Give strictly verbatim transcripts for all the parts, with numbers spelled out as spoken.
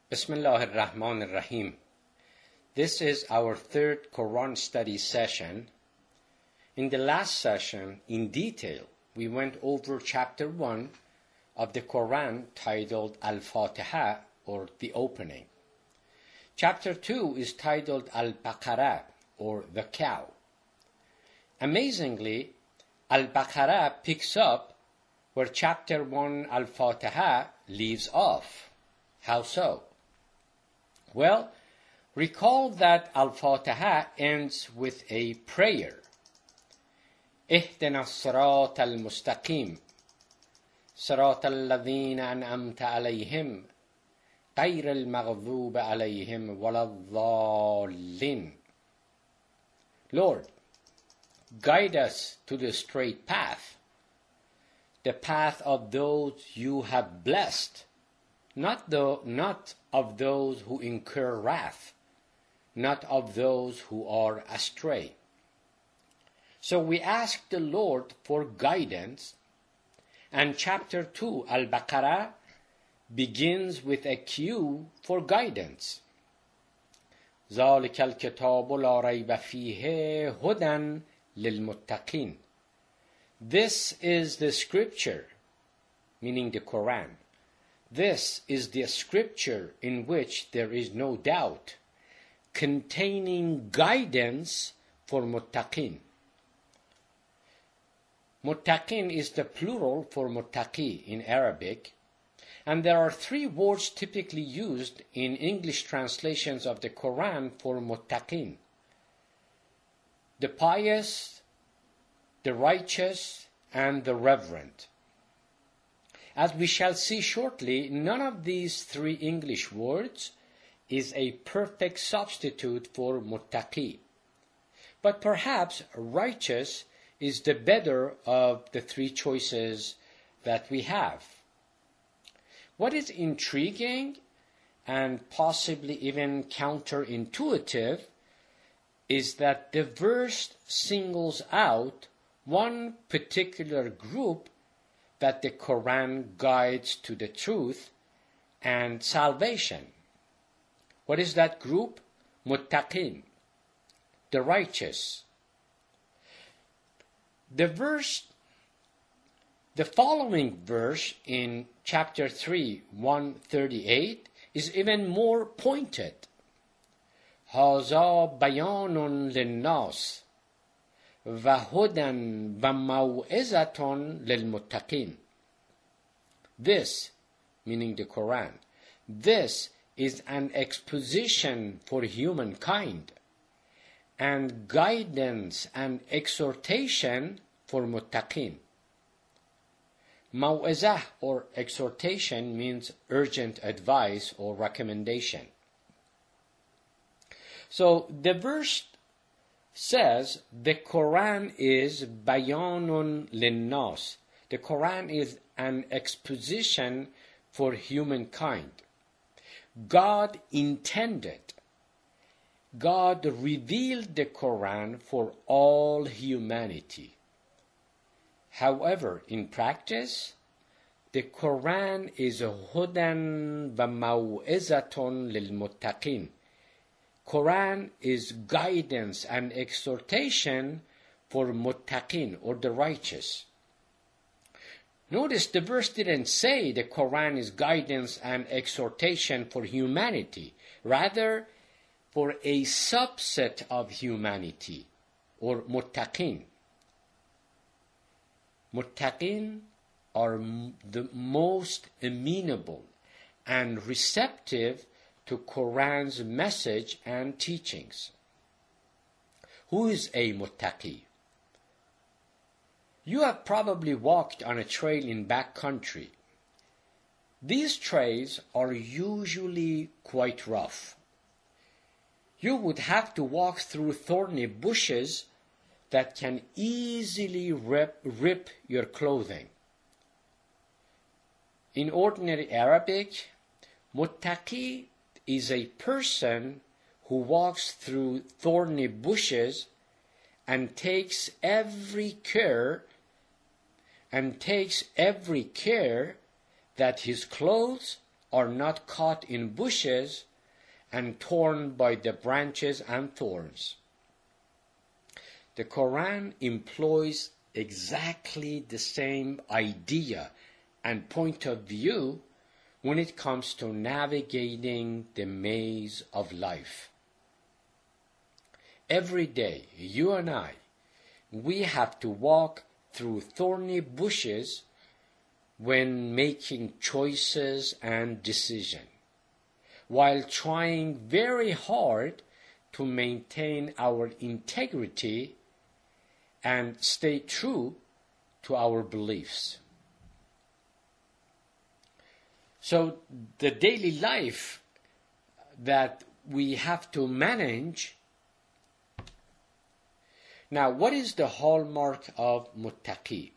Bismillah ar-Rahman ar-Rahim. This is our third Quran study session. In the last session, in detail, we went over chapter one of the Quran titled Al-Fatiha, or the opening. Chapter two is titled Al-Baqarah, or the cow. Amazingly, Al-Baqarah picks up where chapter one Al-Fatiha leaves off. How so? Well, recall that Al-Fatiha ends with a prayer. اهدنا الصراط المستقيم صراط الذين أنعمت عليهم غير المغضوب عليهم ولا الضالين. Lord, guide us to the straight path, the path of those you have blessed, not, the, not of those who incur wrath, not of those who are astray. So we ask the Lord for guidance, and chapter two, Al-Baqarah, begins with a cue for guidance. ذَلِكَ الْكِتَابُ لَا رَيْبَ فِيهِ هُدًى لِلْمُتَّقِينَ. This is the scripture, meaning the Quran. This is the scripture in which there is no doubt, containing guidance for muttaqin. Muttaqin is the plural for muttaqi in Arabic, and there are three words typically used in English translations of the Quran for muttaqin: the pious, the righteous, and the reverent. As we shall see shortly, none of these three English words is a perfect substitute for muttaqi. But perhaps righteous is the better of the three choices that we have. What is intriguing and possibly even counterintuitive is that the verse singles out one particular group that the Quran guides to the truth and salvation. What is that group? Muttaqin, the righteous. The verse, the following verse in chapter three, one thirty-eight, is even more pointed. هَذَا بَيَانٌ لِلنَّاسِ وَهُدًى وَمَوْعِظَةٌ لِلْمُتَّقِينَ. This, meaning the Quran, this is an exposition for humankind, and guidance and exhortation for muttaqin. Maw'izah, or exhortation, means urgent advice or recommendation. So the verse says the Quran is bayanun linnas. The Quran is an exposition for humankind. God intended, God revealed the Quran for all humanity. However, in practice, the Quran is a hudan wa maw'izatun lil muttaqin. Quran is guidance and exhortation for muttaqin, or the righteous. Notice the verse didn't say the Quran is guidance and exhortation for humanity, rather for a subset of humanity, or muttaqin. Muttaqin are the most amenable and receptive to Quran's message and teachings. Who is a muttaqi? You have probably walked on a trail in backcountry. These trails are usually quite rough. You would have to walk through thorny bushes that can easily rip, rip your clothing. In ordinary Arabic, muttaqi is a person who walks through thorny bushes and takes every care and takes every care that his clothes are not caught in bushes and torn by the branches and thorns. The Quran employs exactly the same idea and point of view when it comes to navigating the maze of life. Every day, you and I, we have to walk through thorny bushes when making choices and decisions, while trying very hard to maintain our integrity and stay true to our beliefs. So the daily life that we have to manage. Now, what is the hallmark of muttaqi?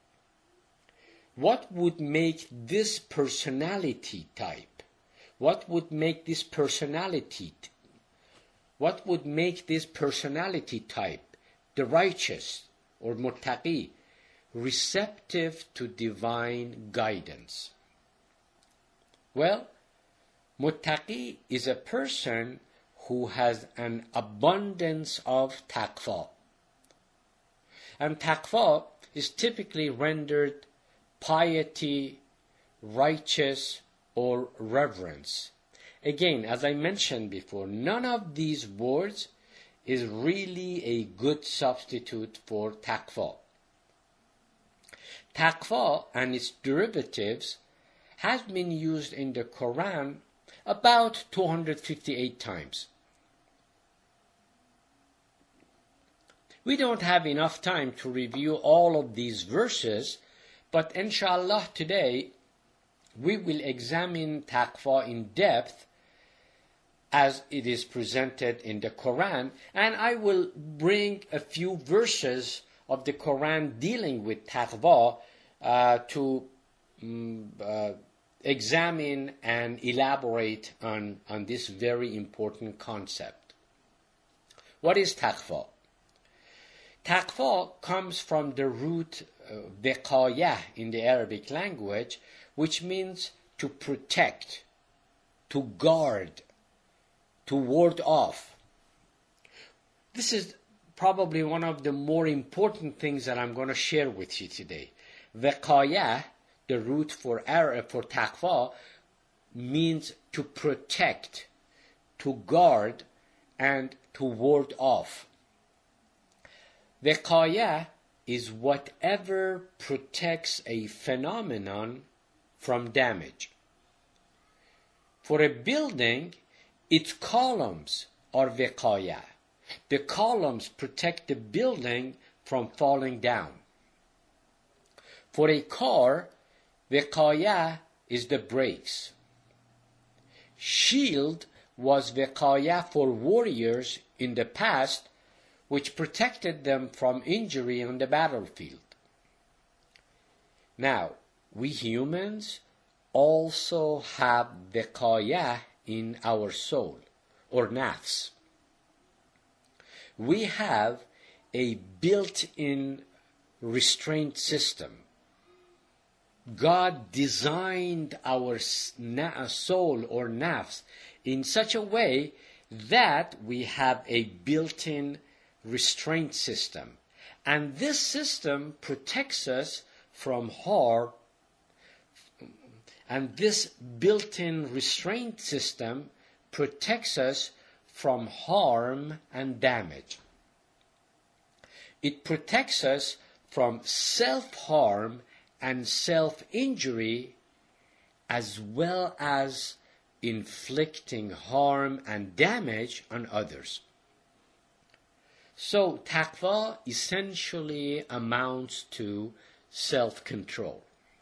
What would make this personality type? What would make this personality? What would make this personality type, the righteous or muttaqi, receptive to divine guidance? Well, muttaqi is a person who has an abundance of taqwa. And taqwa is typically rendered piety, righteous, or reverence. Again, as I mentioned before, none of these words is really a good substitute for taqwa. Taqwa and its derivatives has been used in the Quran about two hundred fifty-eight times. We don't have enough time to review all of these verses, but inshallah today we will examine taqwa in depth as it is presented in the Quran, and I will bring a few verses of the Quran dealing with taqwa uh, to um, uh, examine and elaborate on, on this very important concept. What is taqwa? Taqwa comes from the root uh, wiqayah in the Arabic language, which means to protect, to guard, to ward off. This is probably one of the more important things that I'm going to share with you today. Wiqayah, the root for Arab, for taqwa, means to protect, to guard, and to ward off. Wiqayah is whatever protects a phenomenon from damage. For a building, its columns are wiqayah. The columns protect the building from falling down. For a car, wiqayah is the brakes. Shield was wiqayah for warriors in the past, which protected them from injury on the battlefield. Now, we humans also have wiqayah in our soul, or nafs. We have a built-in restraint system. God designed our soul or nafs in such a way that we have a built-in restraint system. And this system protects us from harm. And this built-in restraint system protects us from harm and damage. It protects us from self-harm and self-injury, as well as inflicting harm and damage on others. So, taqwa essentially amounts to self-control.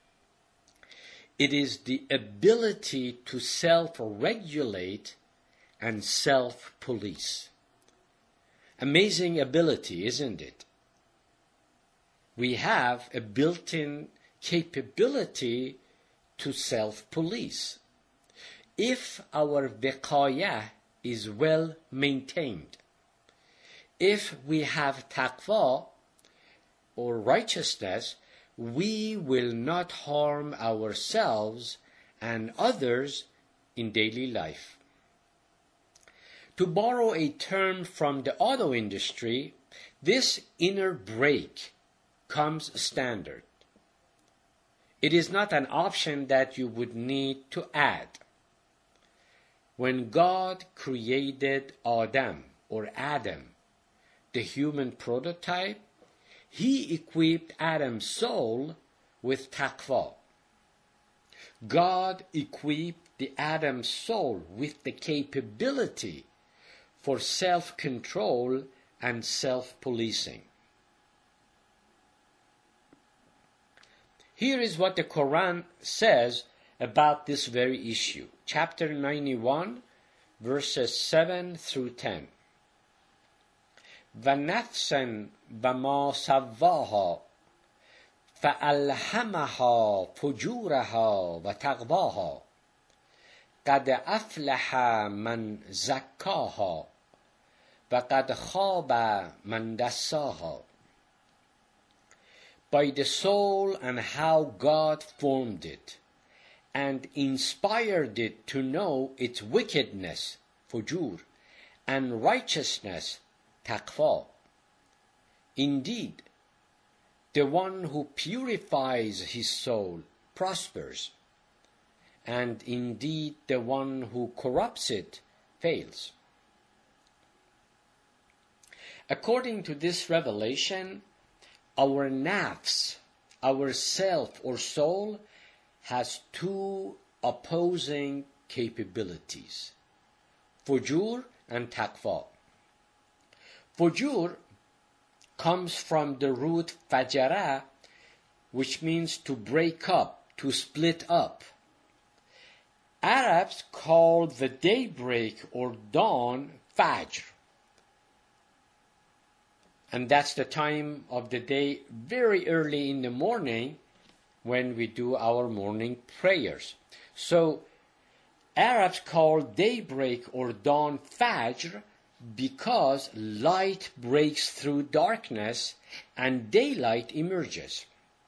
It is the ability to self-regulate and self-police. Amazing ability, isn't it? We have a built-in capability to self-police. If our wiqayah is well maintained, if we have taqwa or righteousness, we will not harm ourselves and others in daily life. To borrow a term from the auto industry, this inner brake comes standard. It is not an option that you would need to add. When God created Adam or Adam, the human prototype, He equipped Adam's soul with taqwa. God equipped the Adam's soul with the capability for self-control and self-policing. Here is what the Quran says about this very issue. Chapter ninety-one, verses seven through ten. وَنَفْسًا وَمَا سَوَّاهَا فَأَلْهَمَهَا فُجُورَهَا وَتَقْوَاهَا قَدْ أَفْلَحَ مَنْ زَكَّاهَا وَقَدْ خَابَ مَنْ دَسَّاهَا. By the soul and how God formed it and inspired it to know its wickedness, fujur, and righteousness, taqwa. Indeed, the one who purifies his soul prospers, and indeed the one who corrupts it fails. According to this revelation, our nafs, our self or soul, has two opposing capabilities, fujur and taqwa. Fujur comes from the root fajara, which means to break up, to split up. Arabs call the daybreak or dawn fajr. And that's the time of the day very early in the morning when we do our morning prayers. So Arabs call daybreak or dawn fajr because light breaks through darkness and daylight emerges.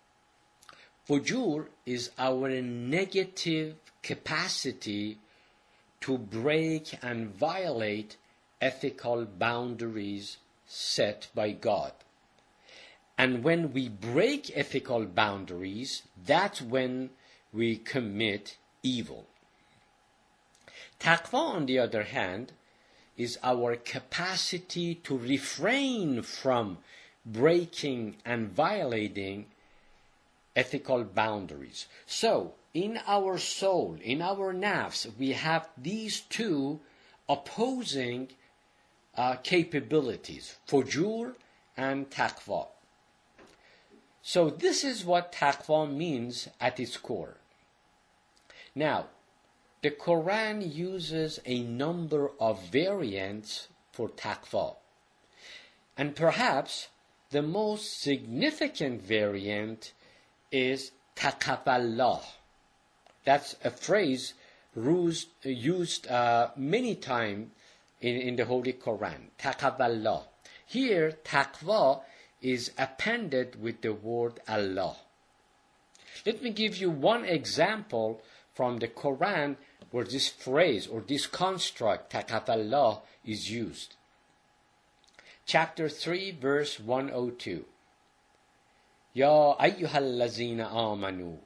Fujur is our negative capacity to break and violate ethical boundaries set by God. And when we break ethical boundaries, that's when we commit evil. Taqwa, on the other hand, is our capacity to refrain from breaking and violating ethical boundaries. So, in our soul, in our nafs, we have these two opposing uh, capabilities, fujur and taqwa. So this is what taqwa means at its core. Now, the Quran uses a number of variants for taqwa. And perhaps the most significant variant is taqaballah. That's a phrase used, used uh, many times in, in the Holy Quran, taqaballah. Here, taqwa is appended with the word Allah. Let me give you one example from the Quran where this phrase or this construct, taqaballah, is used. Chapter three, verse one oh two. Ya ayyuhallazina amanu,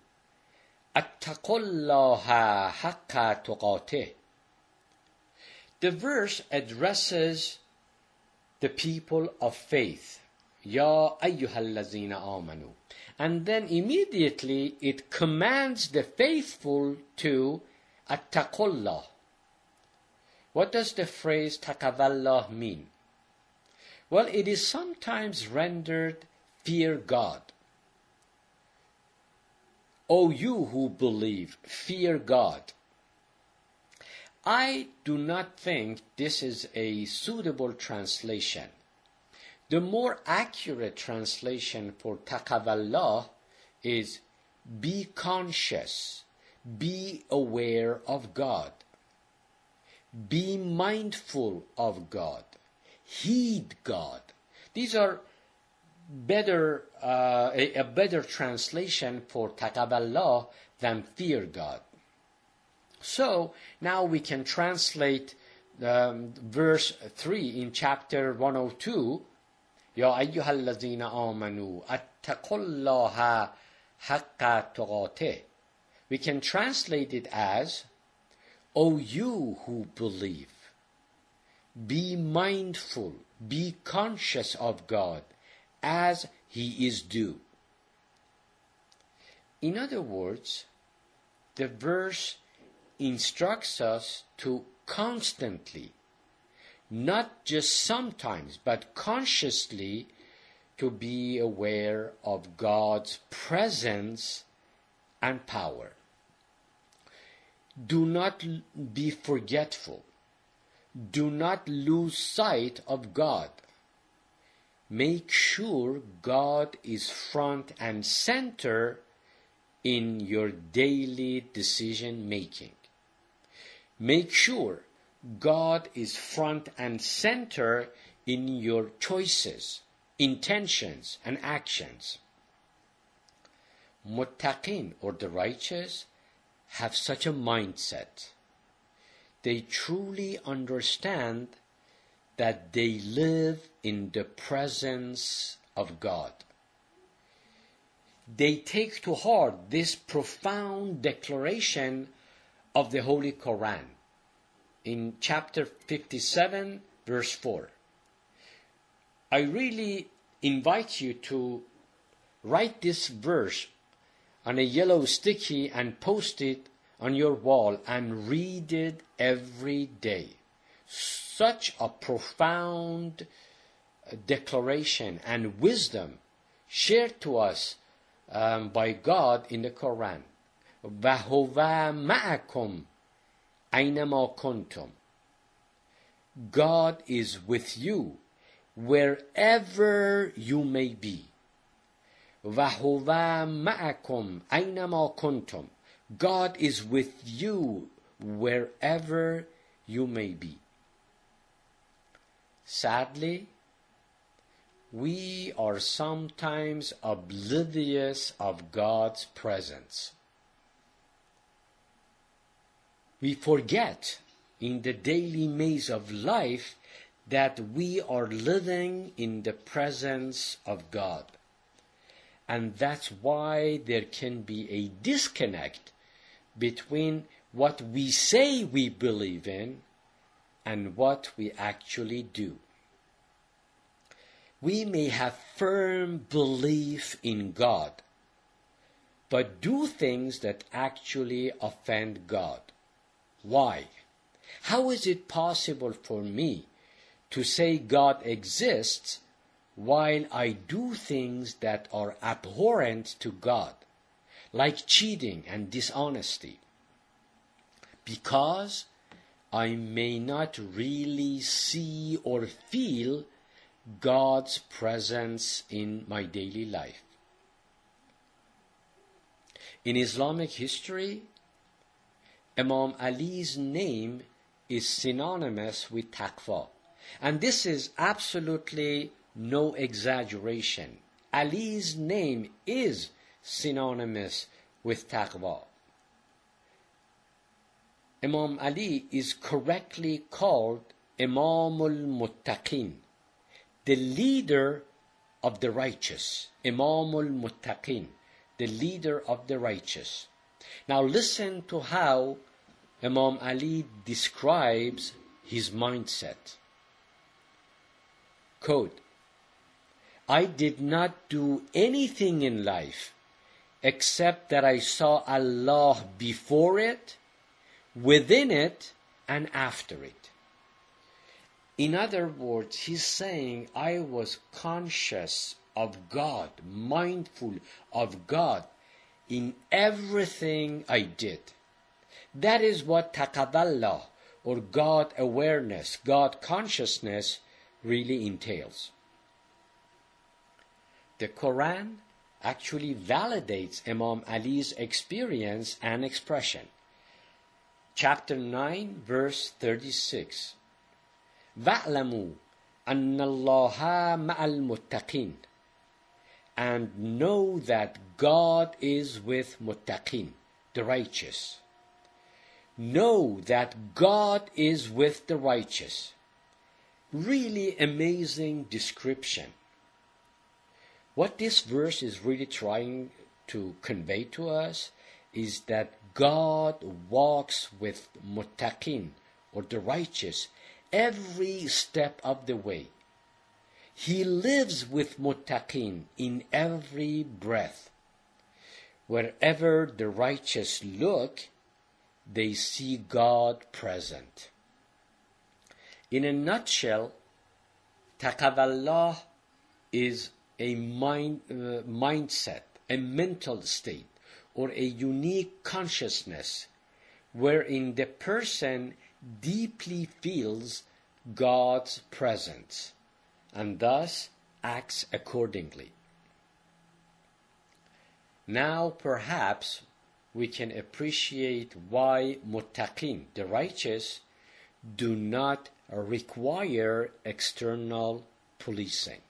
attaqullaha haqqa tuqatih. The verse addresses the people of faith. Ya ayyuhallazina amanu. And then immediately it commands the faithful to attaqullah. What does the phrase taqaballah mean? Well, it is sometimes rendered fear God. O you who believe, fear God. I do not think this is a suitable translation. The more accurate translation for taqaballah is be conscious, be aware of God, be mindful of God, heed God. These are better uh, a, a better translation for taqaballah than fear God. So now we can translate um, verse three in chapter one oh two. Ya ayyuhallazina amanu attaqullaha haqqa tuqatih. We can translate it as, O you who believe, be mindful, be conscious of God as He is due. In other words, the verse instructs us to constantly, not just sometimes, but consciously, to be aware of God's presence and power. Do not be forgetful. Do not lose sight of God. Make sure God is front and center in your daily decision making. Make sure God is front and center in your choices, intentions, and actions. Muttaqin, or the righteous, have such a mindset. They truly understand that they live in the presence of God. They take to heart this profound declaration of the Holy Quran in chapter fifty-seven, verse four. I really invite you to write this verse on a yellow sticky and post it on your wall and read it every day. Such a profound declaration and wisdom shared to us um, by God in the Quran. وَهُوَ مَعَكُمْ أَيْنَمَا كُنْتُمْ. God is with you wherever you may be. وَهُوَ مَعَكُمْ أَيْنَمَا كُنْتُمْ. God is with you wherever you may be. Sadly, we are sometimes oblivious of God's presence. We forget in the daily maze of life that we are living in the presence of God. And that's why there can be a disconnect between what we say we believe in and what we actually do. We may have firm belief in God, but do things that actually offend God. Why? How is it possible for me to say God exists while I do things that are abhorrent to God, like cheating and dishonesty? Because I may not really see or feel God's presence in my daily life. In Islamic history, Imam Ali's name is synonymous with taqwa. And this is absolutely no exaggeration. Ali's name is synonymous with taqwa. Imam Ali is correctly called Imamul Muttaqin, the leader of the righteous. Imamul Muttaqin, the leader of the righteous. Now listen to how Imam Ali describes his mindset. Quote, I did not do anything in life except that I saw Allah before it, within it, and after it. In other words, he's saying, I was conscious of God, mindful of God in everything I did. That is what taqaballah, or God awareness, God consciousness, really entails. The Quran actually validates Imam Ali's experience and expression. Chapter nine, verse thirty-six. وَاعْلَمُوا أَنَّ اللَّهَ مَعَ الْمُتَّقِينَ. And know that God is with muttaqin, the righteous. know that God is with the righteous. Really amazing description. What this verse is really trying to convey to us is that God walks with muttaqin, or the righteous, every step of the way. He lives with muttaqin in every breath. Wherever the righteous look, they see God present. In a nutshell, taqwallah is a mind, uh, mindset, a mental state, or a unique consciousness wherein the person deeply feels God's presence and thus acts accordingly. Now perhaps we can appreciate why muttaqin, the righteous, do not require external policing.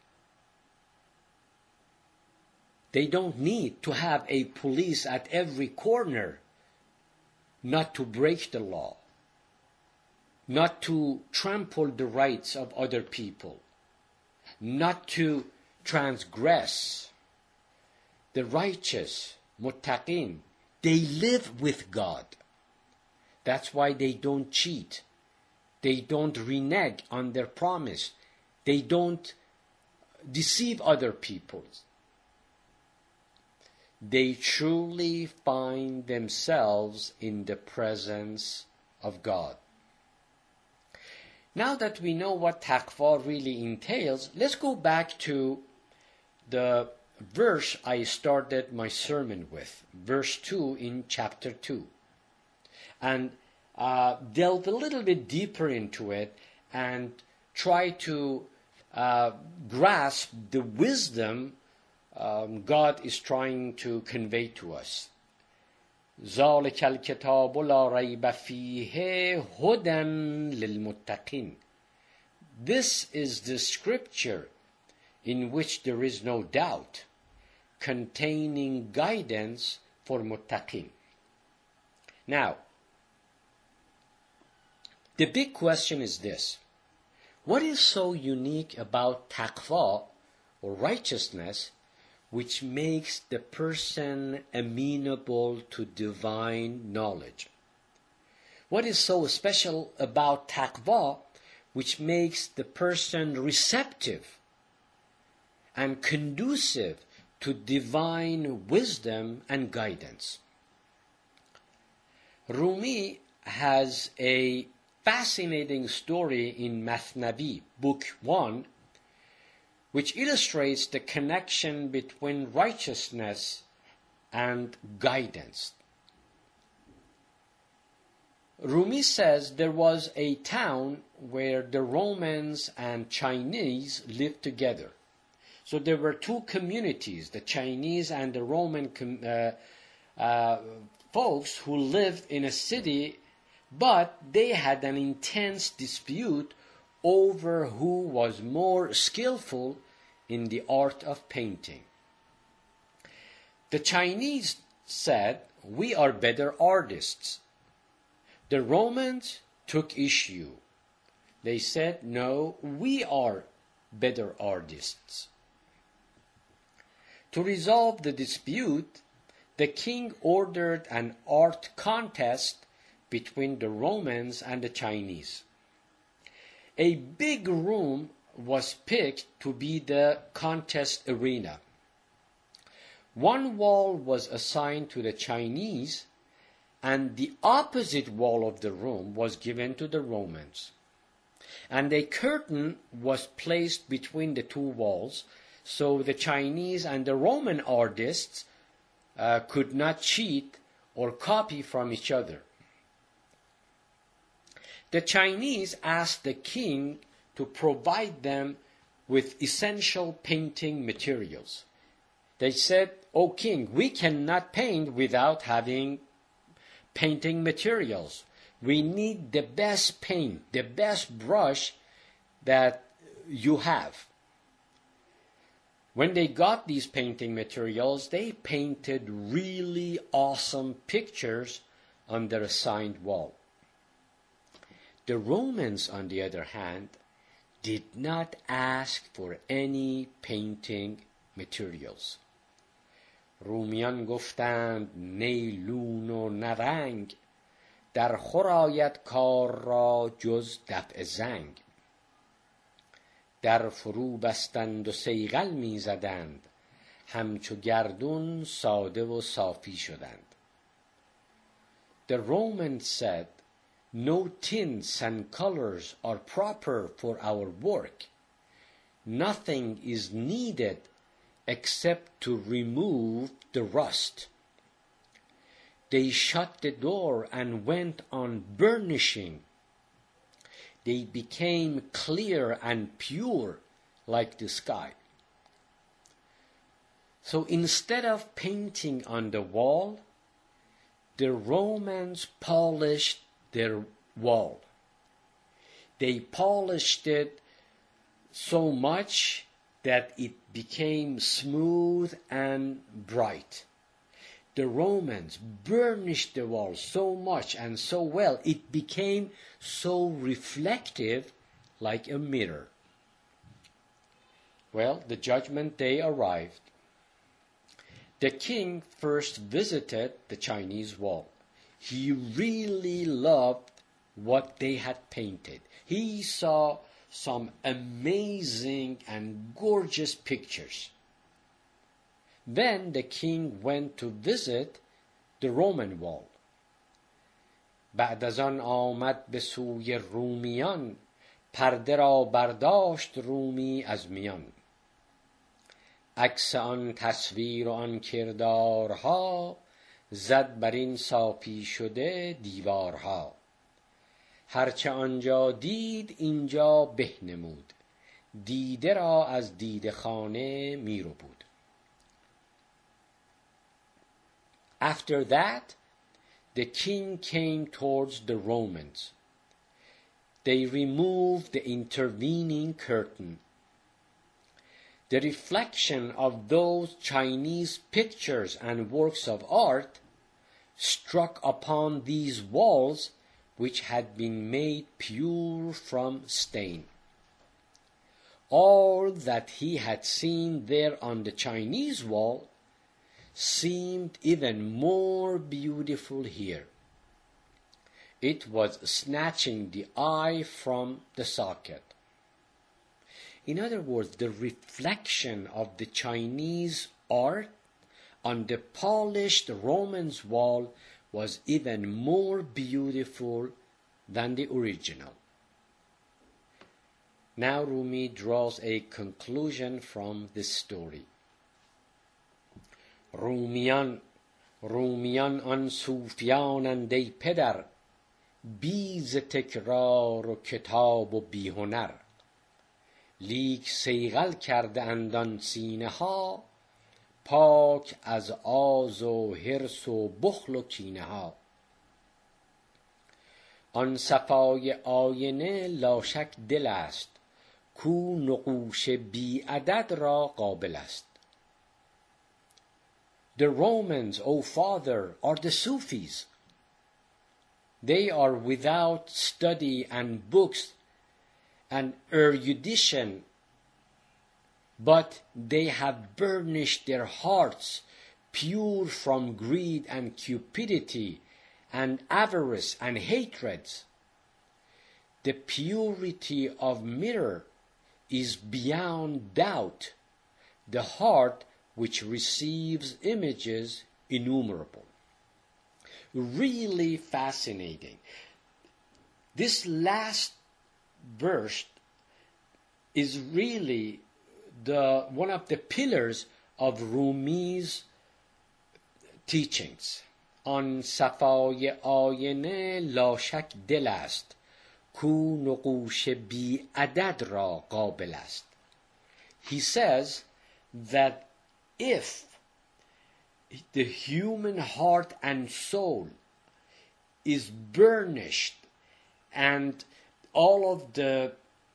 They don't need to have a police at every corner not to break the law, not to trample the rights of other people, not to transgress. The righteous, muttaqin, they live with God. That's why they don't cheat. They don't renege on their promise. They don't deceive other people. They truly find themselves in the presence of God. Now that we know what taqwa really entails, let's go back to the verse I started my sermon with, verse two in chapter two, and uh, delve a little bit deeper into it and try to uh, grasp the wisdom um, God is trying to convey to us. ذَلِكَ الْكِتَابُ لَا رَيْبَ فِيهِ هُدًى لِلْمُتَّقِينَ. This is the scripture in which there is no doubt, containing guidance for muttaqin. Now, the big question is this: what is so unique about taqwa, or righteousness, which makes the person amenable to divine knowledge? What is so special about taqwa which makes the person receptive and conducive to divine wisdom and guidance? Rumi has a fascinating story in Mathnavi, Book one, which illustrates the connection between righteousness and guidance. Rumi says there was a town where the Romans and Chinese lived together. So there were two communities, the Chinese and the Roman com- uh, uh, folks who lived in a city, but they had an intense dispute over who was more skillful in the art of painting. The Chinese said, "We are better artists." The Romans took issue. They said, "No, we are better artists." To resolve the dispute, the king ordered an art contest between the Romans and the Chinese. A big room was picked to be the contest arena. One wall was assigned to the Chinese, and the opposite wall of the room was given to the Romans. And a curtain was placed between the two walls, so the Chinese and the Roman artists uh, could not cheat or copy from each other. The Chinese asked the king to provide them with essential painting materials. They said, "O king, we cannot paint without having painting materials. We need the best paint, the best brush that you have." When they got these painting materials, they painted really awesome pictures on their assigned wall. The Romans, on the other hand, did not ask for any painting materials. رومیان گفتند نی لون و نرنگ، در خور آید کار را جز دفع زنگ. در فرو بستند و صیقل می زدند، همچو گردون ساده و صافی شدند. The Romans said, no tints and colors are proper for our work. Nothing is needed except to remove the rust. They shut the door and went on burnishing. They became clear and pure like the sky. So instead of painting on the wall, the Romans polished their wall. They polished it so much that it became smooth and bright. The Romans burnished the wall so much and so well, it became so reflective like a mirror. Well, the judgment day arrived. The king first visited the Chinese wall. He really loved what they had painted. He saw some amazing and gorgeous pictures. Then the king went to visit the Roman wall. بعد از آن آمد به سوی رومیان، پرده را برداشت رومی از میان. عکس آن تصویر و آن کردارها، زد بر این صافی شده دیوارها. هرچه آنجا دید اینجا به نمود، دیده را از دیده خانه می رو بود. After that, the king came towards the Romans. They removed the intervening curtain. The reflection of those Chinese pictures and works of art struck upon these walls which had been made pure from stain. All that he had seen there on the Chinese wall seemed even more beautiful here. It was snatching the eye from the socket. In other words, the reflection of the Chinese art on the polished Roman's wall was even more beautiful than the original. Now Rumi draws a conclusion from this story. رومیان رومیان آن صوفیانند ای پدر، بی ز تکرار و کتاب و بی هنر. لیک صیقل کرده اند آن سینه ها، پاک از آز و حرص و بخل و کینه ها. آن صفای آینه لاشک دل است، کو نقوش بی عدد را قابل است. The Romans, O father, are the Sufis. They are without study and books and erudition, but they have burnished their hearts pure from greed and cupidity and avarice and hatreds. The purity of mirror is beyond doubt, the heart which receives images innumerable. Really fascinating. This last verse is really the one of the pillars of Rumi's teachings. آن صفای آینه لاشک دل است، کو نقوش بی عدد را قابل است. He says that if the human heart and soul is burnished and all of the,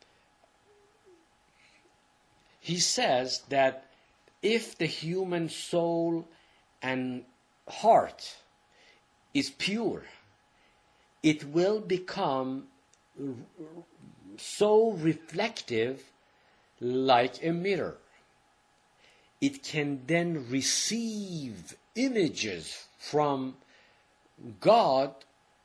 he says that if the human soul and heart is pure, it will become so reflective like a mirror. It can then receive images from God.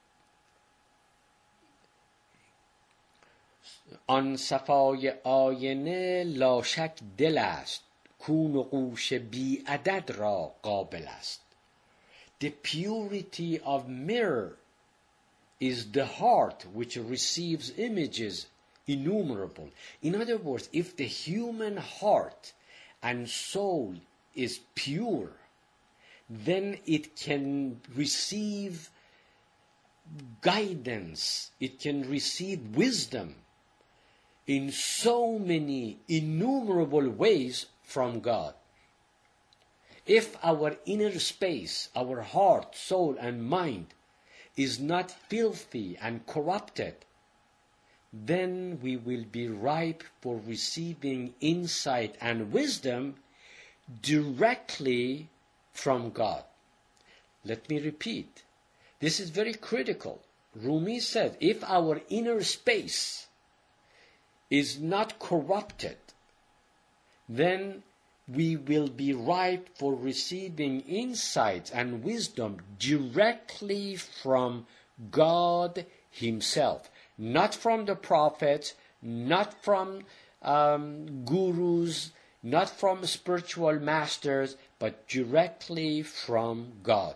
آن صفای آینه لاشک دل است کون و قوش بی عدد را قابل است. The purity of mirror is the heart which receives images innumerable. In other words, if the human heart and soul is pure, then it can receive guidance, it can receive wisdom in so many innumerable ways from God. If our inner space, our heart, soul, and mind is not filthy and corrupted, then we will be ripe for receiving insight and wisdom directly from God. Let me repeat. This is very critical. Rumi said, if our inner space is not corrupted, then we will be ripe for receiving insights and wisdom directly from God Himself. Not from the prophets, not from um, gurus, not from spiritual masters, but directly from God.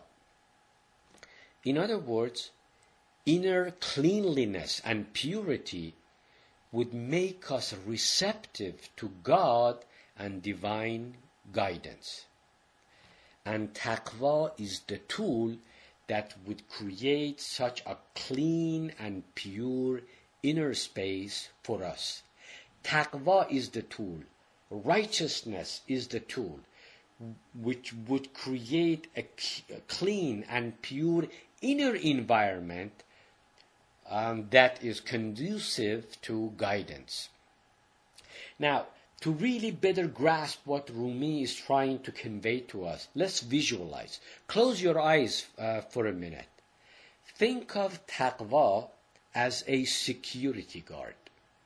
In other words, inner cleanliness and purity would make us receptive to God and divine guidance. And taqwa is the tool that would create such a clean and pure inner space for us. Taqwa is the tool. Righteousness is the tool which would create a, a clean and pure inner environment um, that is conducive to guidance. Now, to really better grasp what Rumi is trying to convey to us, let's visualize. Close your eyes uh, for a minute. Think of taqwa as a security guard.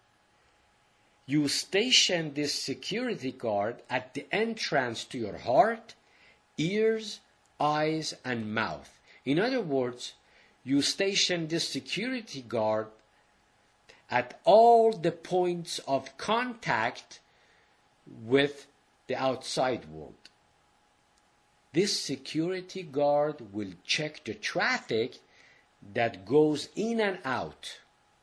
You station this security guard at the entrance to your heart, ears, eyes, and mouth. In other words, you station this security guard at all the points of contact with the outside world. This security guard will check the traffic that goes in and out.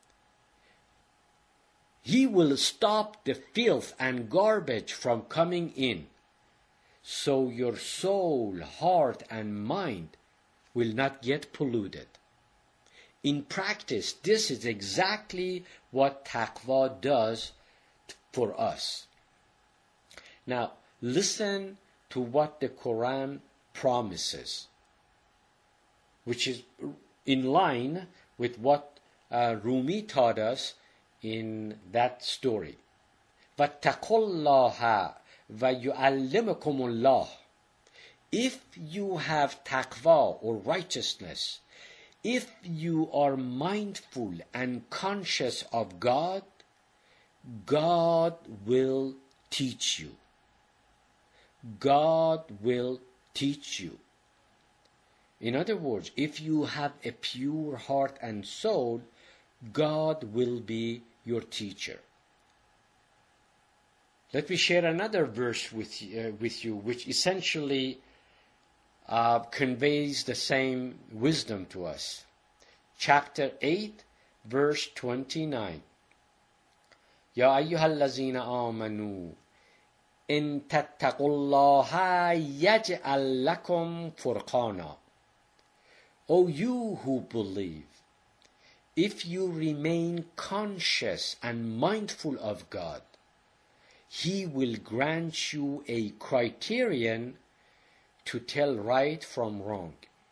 He will stop the filth and garbage from coming in, so your soul, heart, and mind will not get polluted. In practice, this is exactly what taqwa does for us. Now, listen to what the Quran promises, which is in line with what uh, Rumi taught us in that story. وَاتَّقُوا اللَّهَ وَيُعَلِّمُكُمُ اللَّهُ. If you have taqwa or righteousness, if you are mindful and conscious of God, God will teach you. God will teach you. In other words, if you have a pure heart and soul, God will be your teacher. Let me share another verse with, uh, with you, which essentially uh, conveys the same wisdom to us. Chapter eight, verse twenty-nine. Ya ayyuhallazina amanu in tattaqullaha yaj'al lakum furqana. O you who believe, if you remain conscious and mindful of God, He will grant you a criterion to tell right from wrong.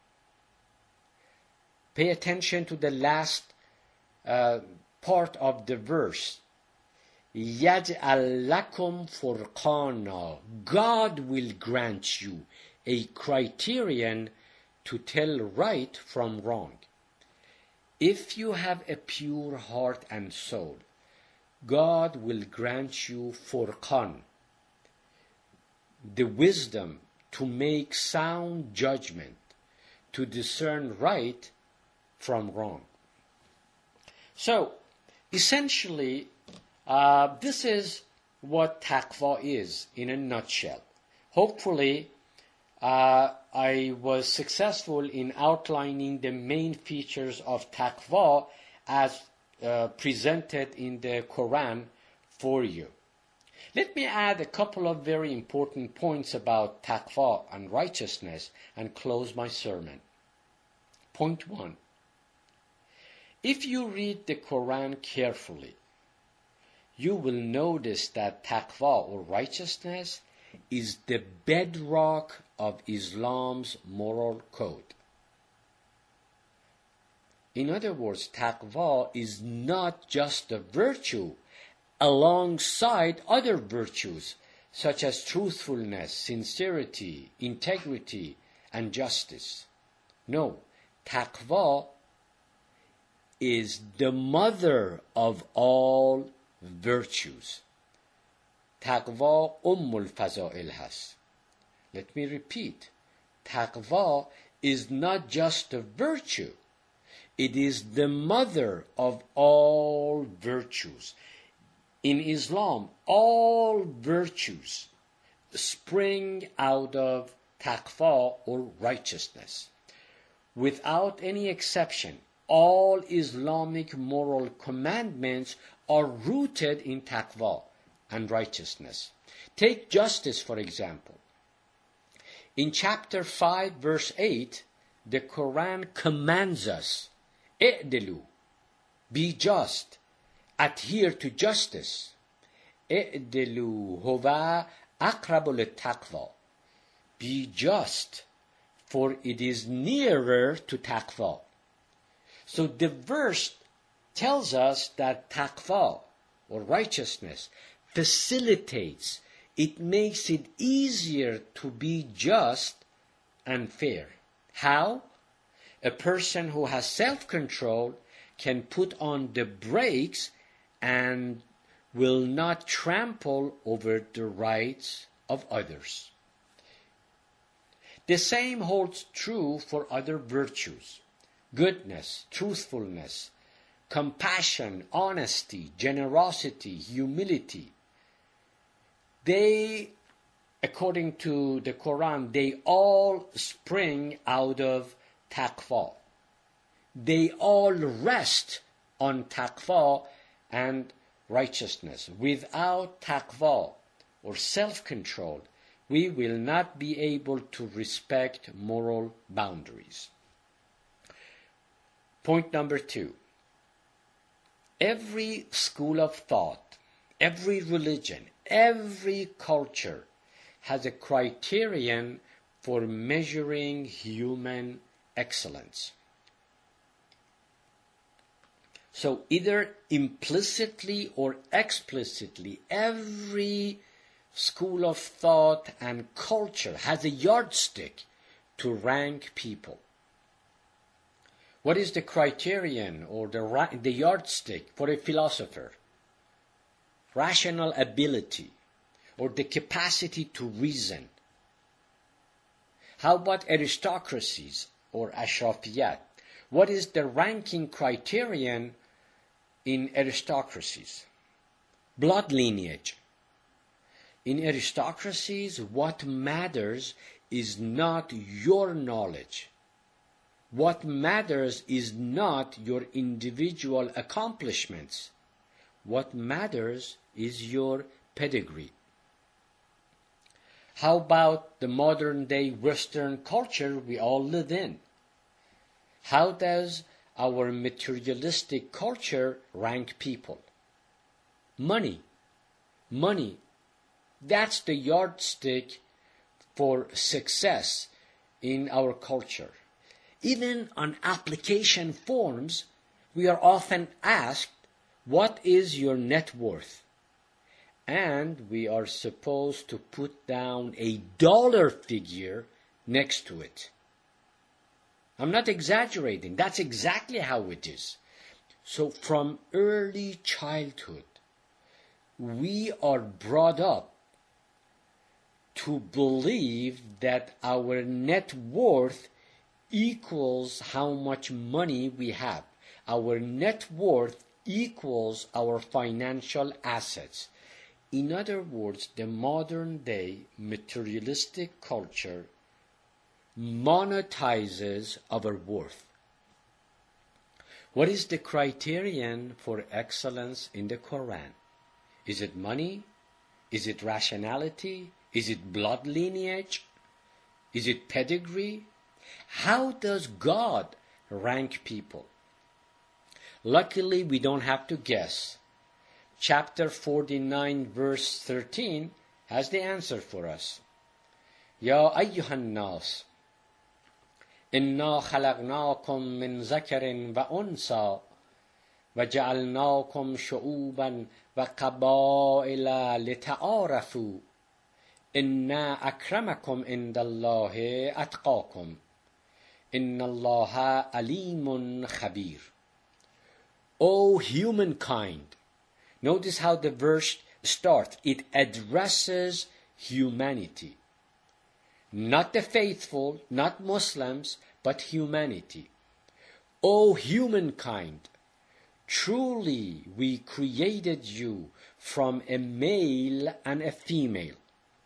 Pay attention to the last uh, part of the verse. يَجْعَلْ لَكُمْ فُرْقَانًا. God will grant you a criterion to tell right from wrong. If you have a pure heart and soul, God will grant you furqan, the wisdom to make sound judgment, to discern right from wrong. So, essentially, uh, this is what taqwa is in a nutshell. Hopefully, uh, I was successful in outlining the main features of taqwa as uh, presented in the Quran for you. Let me add a couple of very important points about taqwa and righteousness and close my sermon. Point one. If you read the Quran carefully, you will notice that taqwa or righteousness is the bedrock of Islam's moral code. In other words, taqwa is not just a virtue alongside other virtues such as truthfulness, sincerity, integrity, and justice. No, taqwa is the mother of all virtues. Taqwa ummul fazail has. Let me repeat. Taqwa is not just a virtue. It is the mother of all virtues. In Islam, all virtues spring out of taqwa or righteousness. Without any exception, all Islamic moral commandments are rooted in taqwa and righteousness. Take justice, for example. In chapter five, verse eight, the Quran commands us, "I'dilu," be just, adhere to justice. "I'dilu huwa aqrabu lit-taqwa," be just, for it is nearer to taqwa. So the verse tells us that taqwa, or righteousness, facilitates, it makes it easier to be just and fair. How? A person who has self-control can put on the brakes and will not trample over the rights of others. The same holds true for other virtues: goodness, truthfulness, compassion, honesty, generosity, humility. They, according to the Quran, they all spring out of taqwa. They all rest on taqwa and righteousness. Without taqwa or self-control, we will not be able to respect moral boundaries. Point number two. Every school of thought, every religion, every culture has a criterion for measuring human excellence. So either implicitly or explicitly, every school of thought and culture has a yardstick to rank people. What is the criterion or the, the yardstick for a philosopher? Rational ability or the capacity to reason. How about aristocracies or ashrafiyat? What is the ranking criterion in aristocracies? Blood lineage. In aristocracies, what matters is not your knowledge. What matters is not your individual accomplishments. What matters is your pedigree. How about the modern day Western culture we all live in? How does our materialistic culture rank people? Money. Money. That's the yardstick for success in our culture. Even on application forms, we are often asked, what is your net worth? And we are supposed to put down a dollar figure next to it. I'm not exaggerating. That's exactly how it is. So from early childhood, we are brought up to believe that our net worth equals how much money we have. Our net worth equals our financial assets. In other words, the modern day materialistic culture monetizes our worth. What is the criterion for excellence in the Quran? Is it money? Is it rationality? Is it blood lineage? Is it pedigree? How does God rank people? Luckily, we don't have to guess. Chapter forty-nine, verse thirteen has the answer for us. Ya ayyuhan nas, inna khalaqnakum min zakarin wa unsa wa ja'alnakum shu'uban wa qabaila lita'arafu inna akramakum indallahi atqakum inna allaha alimun khabir. O humankind, notice how the verse starts. It addresses humanity. Not the faithful, not Muslims, but humanity. O humankind, truly we created you from a male and a female,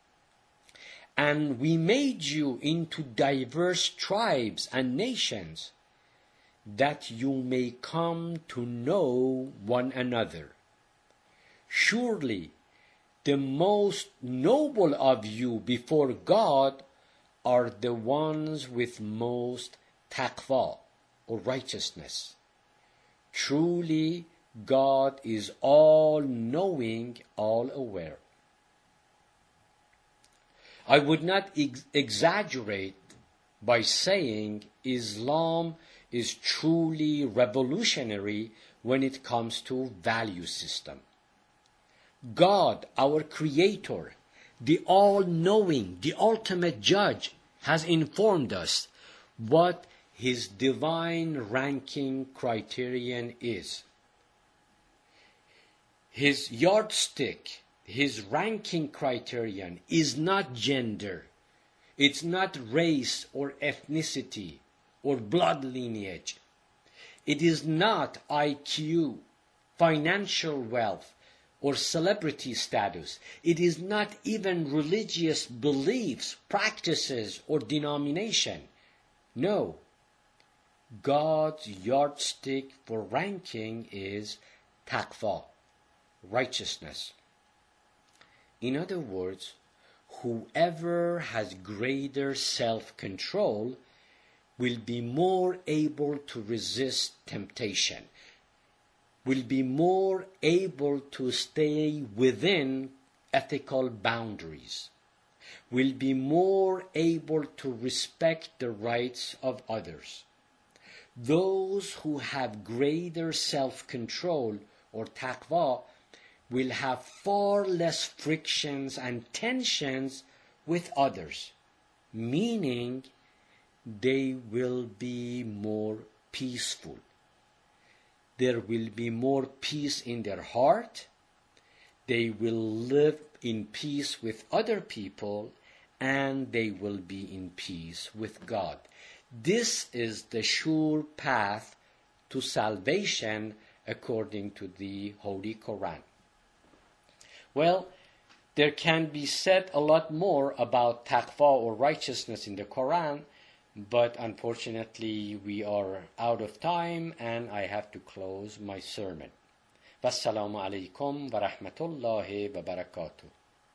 and we made you into diverse tribes and nations, that you may come to know one another. Surely the most noble of you before God are the ones with most taqwa, or righteousness. Truly, God is all-knowing, all-aware. I would not ex- exaggerate by saying Islam is truly revolutionary when it comes to value system. God, our Creator, the all-knowing, the ultimate judge, has informed us what His divine ranking criterion is. His yardstick, His ranking criterion is not gender, it's not race or ethnicity or blood lineage. It is not I Q, financial wealth, or celebrity status. It is not even religious beliefs, practices, or denomination. No. God's yardstick for ranking is taqwa, righteousness. In other words, whoever has greater self-control will be more able to resist temptation, will be more able to stay within ethical boundaries, will be more able to respect the rights of others. Those who have greater self-control or taqwa will have far less frictions and tensions with others, meaning they will be more peaceful. There will be more peace in their heart. They will live in peace with other people, and they will be in peace with God. This is the sure path to salvation according to the Holy Quran. Well, there can be said a lot more about taqwa or righteousness in the Quran, but unfortunately we are out of time and I have to close my sermon. Wassalamu alaikum wa rahmatullahi wa barakatuh.